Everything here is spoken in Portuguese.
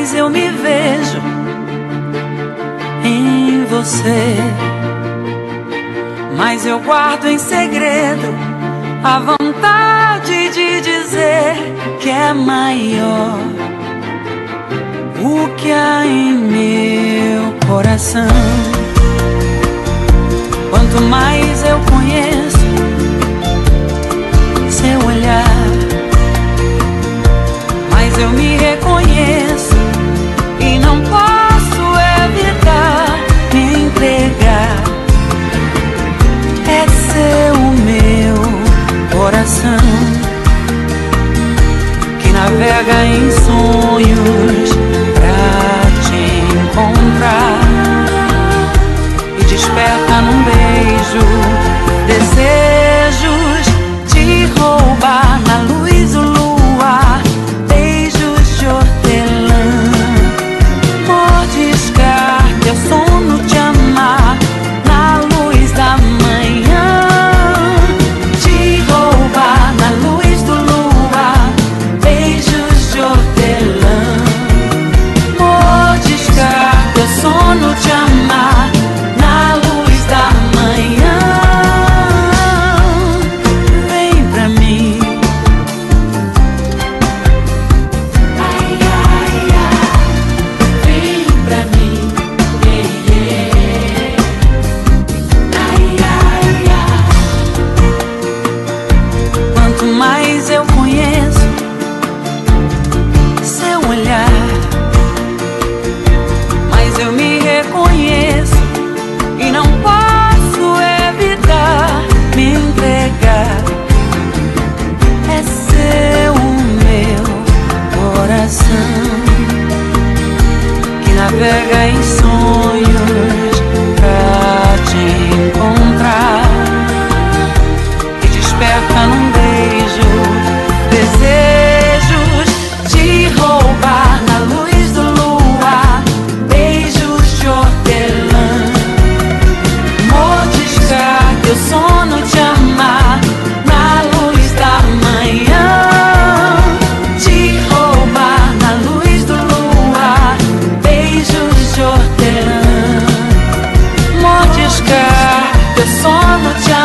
mais eu me vejo em você, mas eu guardo em segredo a vontade de dizer que é maior o que há em meu coração. Quanto mais eu conheço seu olhar, mais eu me reconheço e não posso evitar me entregar. É seu o meu coração que navega em sonhos pra te encontrar e desperta num beijo desejos de roubar na luz do luar, beijos de hortelã, mordiscar teu sono, te amar na luz da manhã, te roubar na luz do luar, beijos de hortelã, mordiscar teu sono, te amar na luz da manhã. Vem pra mim, ai, ai, ai. Vem pra mim, yeah, yeah. Ai, ai, ai. Quanto mais eu conheço seu olhar, mas eu me reconheço e não posso evitar me entregar. É seu o meu coração que navega em sonhos pra te encontrar e desperta num beijo desejos de roubar na luz do luar, beijos de hortelã, mordiscar teu sono, te amar na luz da manhã, te roubar na luz do luar, beijos de hortelã, mordiscar teu sono, te